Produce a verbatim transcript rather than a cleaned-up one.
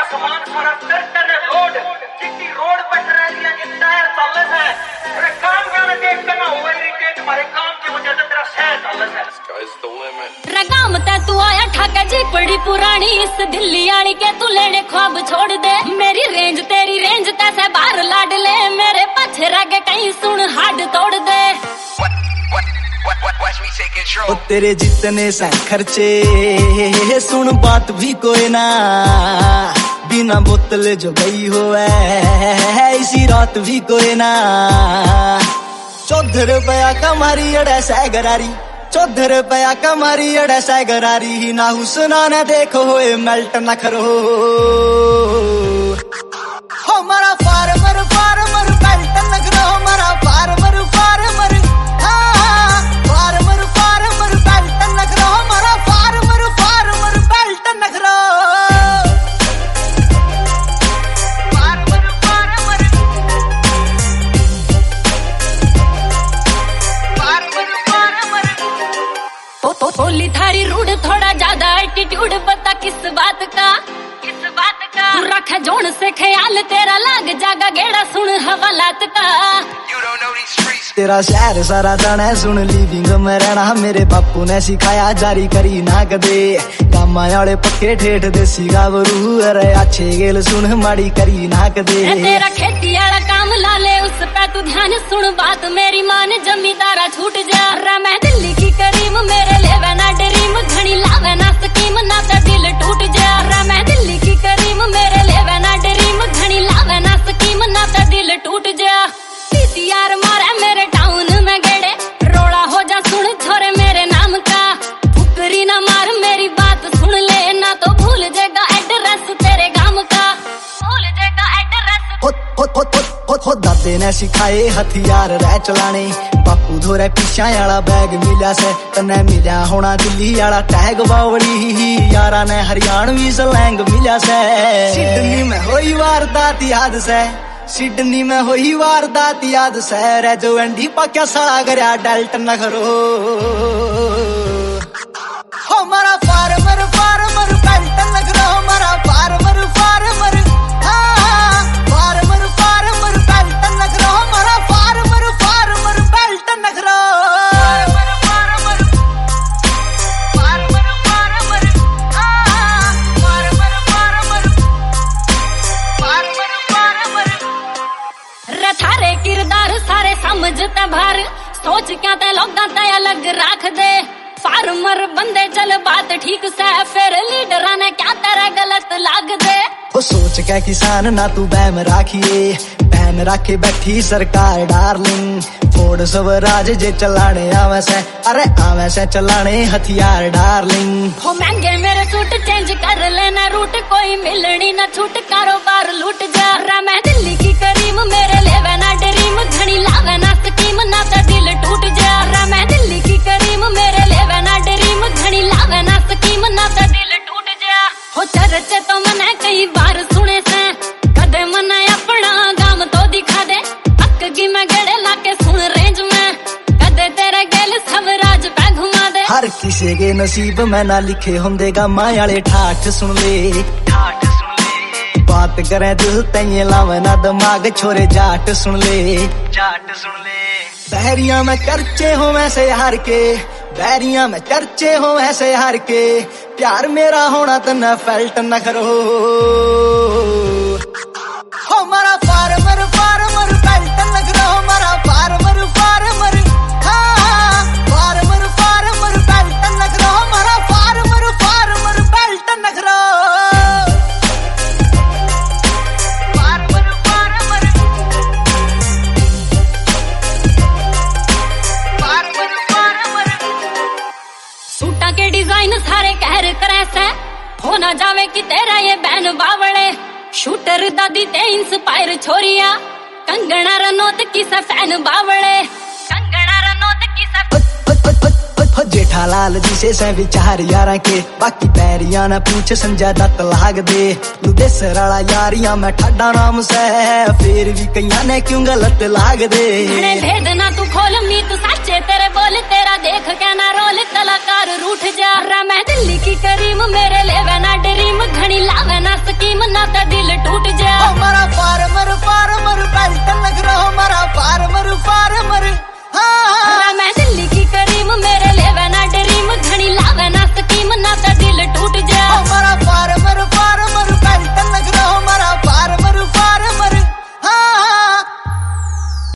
सामान सारा ton load चिट्टी रोड पर ट्रैलियां के टायर तल्ले है। तेरे काम करने देख के ना हुआ इरिटेट, हमारे काम की वजह से तेरा शहर तल्ले है। रगाम ते तू आया ठाका जी बड़ी पुरानी, इस दिल्ली आनी के तू लेने ख्वाब छोड़ दे। मेरी रेंज तेरी रेंज तैसे बाहर लाड ले, मेरे पाछे रह के कहीं सुन हाड तोड़ दे। ओ तेरे जितने से खर्चे सुन बात भी कोई ना, बिना बोतल जो गई हो है इसी रात भी कोई ना। चौदह रुपया कमारी अड़ा सै गरारी, चौदह रुपया कमारी अड़ा सै गरारी ही ना हुसना ने देखो होए मेल्ट न करो। हो मारा फार्मर फार्मर मेल्ट न करो, मारा फार्मर फार्मर बोली थारी रूड थोड़ा ज्यादा एटीट्यूड, बता किस बात का किस बात का। तू रखे जोन से ख्याल तेरा लाग जागा गेड़ा सुन हवालात का। तेरा शहर सारा जाना सुन लिविंग में रहना, मेरे बापू ने सिखाया जारी करी ना कदे। गामा वाले पक्के ठेठ देसी गावरू अरे अच्छे गेल सुन माड़ी करी ना कदे। तेरा खेती वाला काम ला ले उस पे तू ध्यान सुन बात मेरी मान जमींदारा छूट जा। मैं दिल्ली की करीम मेरे लेवे ना ड्रीम, घनी लावे ना स्कीम ना तो दिल टूट जा। मैं दिल्ली की करीम मेरे लेवे ना ड्रीम, घनी लावे ना स्कीम ना तो दिल टूट जा। यार मारे मेरे टाउन में गेड़े रोड़ा हो जा सुन छोरे मेरे नाम का। फुकरी ना मार मेरी बात सुन ले, ना तो भूल जाएगा एड्रेस तेरे गांव का, भूल जाएगा एड्रेस। हो हो हो हो हो दादे ने सिखाए हथियार रह चलाने, बापू धोरे पीछा वाला बैग मिला से तने मिला होना दिल्ली वाला टैग बावड़ी। यारा ने हरियाणवी सलैंग मिला से, सिडनी में होई वारदात याद से, सिडनी में होई वारदात याद से। रे जो एंडी पाक्या साला गया डेल्ट न करो। हो मारा फार्मर फार्मर बेल्ट न करो, मारा farmer farmer farmer farmer belt न करो, मारा फार्मर फार्मर बेल्ट न करो। थारे किरदार सारे समझते भार, सोच क्या ते लोगां ते अलग रख दे। फार्मर बंदे चल बात ठीक से, फिर लीडर ने क्या तेरा गलत लाग दे। वो सोच क्या किसान ना तू बैम राखिए, बैन राखे बैठी सरकार डार्लिंग। फोड़ स्वराज जे चलाने आवे से, अरे आवे से चलाने हथियार डार्लिंग। हो महंगे मेरे सूट चेंज कर लेना रूट, कोई मिलनी ना छूट कारोबार लूट जा। मैं दिल्ली की करीम मेरे लेवे ना ड्रीम, घनी लावे ना स्कीम ना तो दिल टूट जा। मैं दिल्ली की करीम मेरे लेवे ना ड्रीम, घनी लावे ना स्कीम ना तो दिल टूट जा। हो चर्चे तो मने कई बार सुने से, कदे मने अपना गाम तो दिखा दे। पक की मैं गड़े लाके सुन रेंज में, कदे तेरे गेल सब राज पे घुमा दे। हर किसी के नसीब में ना लिखे होंदे गामा वाले ठाठ सुन ले, ठाठ सुन ले। बात करे दिल तैये लावे ना दिमाग छोरे जाट सुन ले, जाट सुन ले। बहरिया में चर्चे हो वैसे हार के, बहरिया में चर्चे हो वैसे हार के। प्यार मेरा होना तो न फेल्ट न करो। हो मारा फार्मर फार्मर बेल्ट न करो, मारा farmer farmer farmer farmer belt न करो, मारा फार्मर फार्मर बेल्ट न करो। Farmer farmer farmer farmer. सूटा के डिजाइन सारे कहर करे से, हो ना जावे कि तेरा ये बैन बावड़े। शूटर दादी ते इंस्पायर छोरिया, कंगना रनौत की सा फैन बावड़े, कंगना रनौत की सा। हो जेठालाल जी से से विचार यारा के बाकी पैरिया न पूछ संजय दत्त लाग दे लुदेसर वाला यारियां मैं ठाडा नाम से फिर भी कईया ने क्यों गलत लाग दे भेद ना तू खोल मीत साचे तेरे बोल तेरा देख के ना रोल कलाकार रूठ जा रा मैं दिल्ली की करीम मेरे लेवे ना ड्रीम घनी लावे ना स्कीम ना तो दिल टूट जा हमारा फार्मर फार्मर बेल्ट नगर